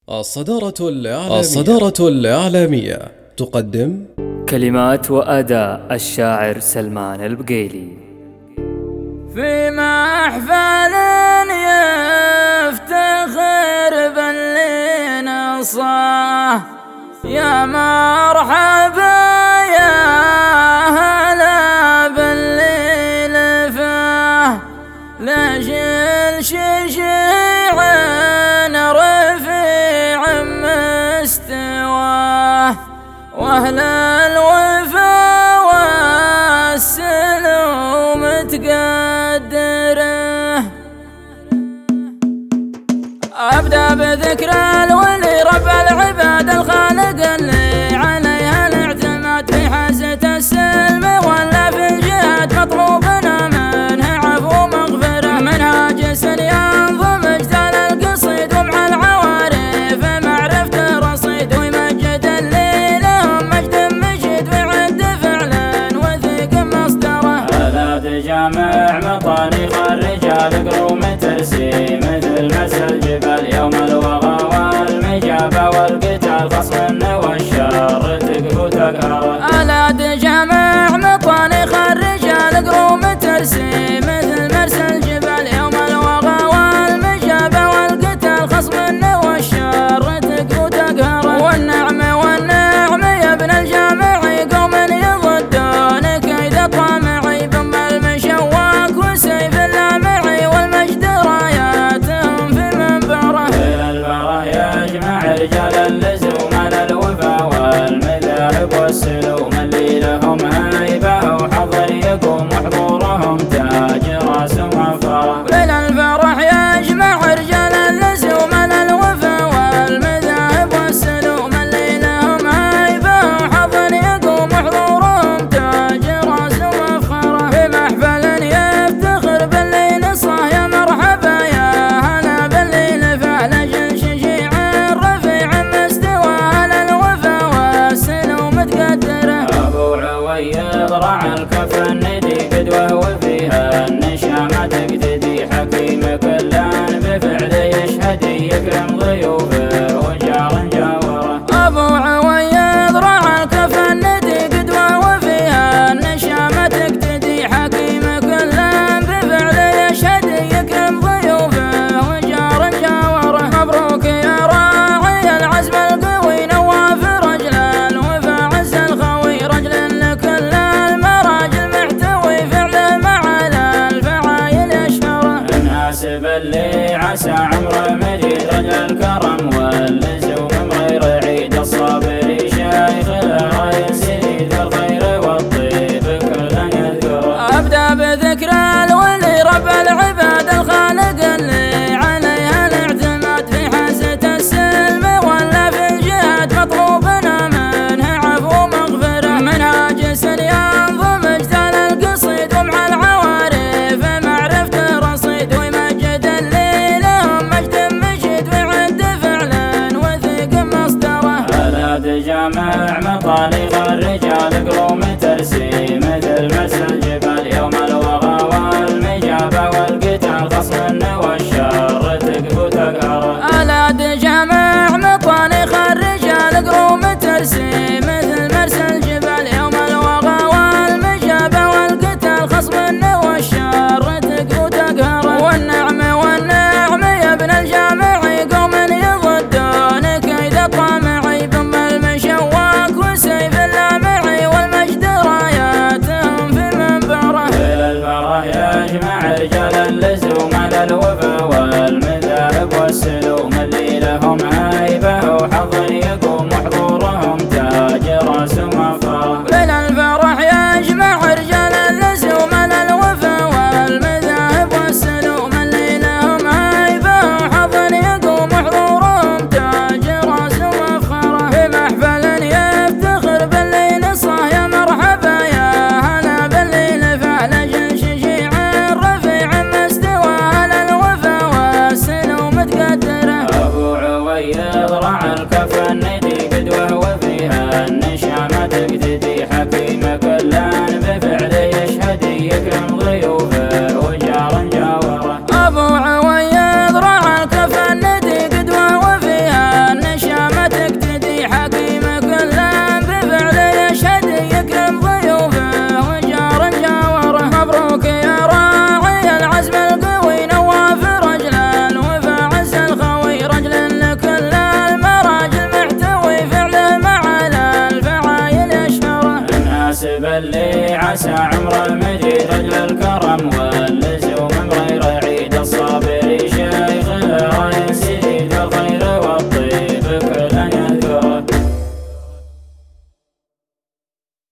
الصدارة الإعلامية تقدم كلمات وأداء الشاعر سلمان البقيلي. في محفل يفتخر باللي نصاه، يا مرحبا يا هلا باللي لفاه، ليش الشجيع رفيع مستواه، واهل الوفا والسلوم تقدره. أبدأ بذكر الولي رب العباد الخالق اللي عليها الاعتماد، في حازة السلم ولا في الجهاد مطلوبنا منه عفو مغفرة، منهاج ينظم اجتال القصيد ومع العوارف معرفة رصيد، ويمجد اللي لهم مجد مجيد ويعد فعلا وثيق مصدره. هذا جامع مطانيخ الرجال قروم ترسي مثل مس الجبال، يوم الوغى والمجابة والقتال خصم والشر تقف وتقهر. هذا جامع مطانيخ الرجال قروم ترسي مثل مرس الجبال، يوم الوغى والمجابة والقتال خصم والشر تقف وتقهر. والنعم يا ابن الجامع قوم يضدونك إذا طامعي، بم المشواك وسيف اللامعي والمجد راياتهم في منبره. إلى البره يجمع رجال اللزوم على الوفا والمذاهب والسلوم، اللي لهم هيبة وحظر يقوم وحضورهم تاج راس ومفخره. إلى الفرح يجمع رجال اللزوم على الوفا والمذاهب والسلوم، اللي لهم هيبة وحظر يقوم وحضورهم تاج راس ومفخره. في محفل يفتخر باللي نصاه، يا مرحبا يا هلا باللي لفاه، لجل شجيع رفيع مستوى على الوفا والسلوم تقدره. أبو عويض رعى الكف الندي قدوة وفيها النشامة تقتدي، حكيم كلان بفعل يشهد يكرم ضيوفه وجار جاوره. أبو عويض رعى الكف الندي قدوة وفيها النشامة تقتدي، حكيم كلان بفعل يشهد يكرم ضيوفه وجار جاوره. مبروك يا راعي العزم القوي، نواف رجل الوفا عز الخوي، رجل لكل المراجل محتوي، فعله مع الفعايل يشهره. الناسب اللي عسى عمره مديد، رجل الكرم واللزوم غير عيد، الصابر شيخ الراي سيد الخير والطيب كلا يذكره. أبدأ بذكر الولي رب العباد الخالق اللي عليها الاعتماد، في حازة السلم ولا في الجهاد مطلوبنا منه عفو مغفرة، منهاج ينظم اجتال القصيد ومع العوارف معرفة رصيد، ويمجد اللي لهم مجد مجيد ويعد فعلا وثيق مصدره. هذا جامع مطانيخ الرجال قروم ترسي مثل مس الجبال، يوم الوغى والمجابة والقتال خصم والشر تقف وتقهر. هذا جامع مطانيخ الرجال قروم ترسي مثل مرس الجبال، يوم الوغى والمجابة والقتال خصم والشر تقف وتقهر. والنعم يا ابن الجامع قوم يضدونك إذا طامعي، بم المشواك وسيف اللامعي والمجد راياتهم في منبره. إلى البره يجمع رجال اللزوم على الوفا والمذاهب والسلوم، اللي لهم هيبة وحظر يقوم وحضورهم تاج راس ومفخره. إلى الفرح يجمع رجال اللزوم على الوفا والمذاهب والسلوم، اللي لهم هيبة وحظر يقوم وحضورهم تاج راس ومفخره. في محفل يفتخر باللي نصاه، يا مرحبا يا هلا باللي لفاه، لجل شجيع رفيع مستوى على الوفا والسلوم تقدره. أبو عويض رعى الكف الندي قدوة وفيها النشامة تقتدي، حكيم كلان بفعل يشهد يكرم ضيوفه وجار جاوره. أبو عويض رعى الكف الندي قدوة وفيها اللي عسى عمر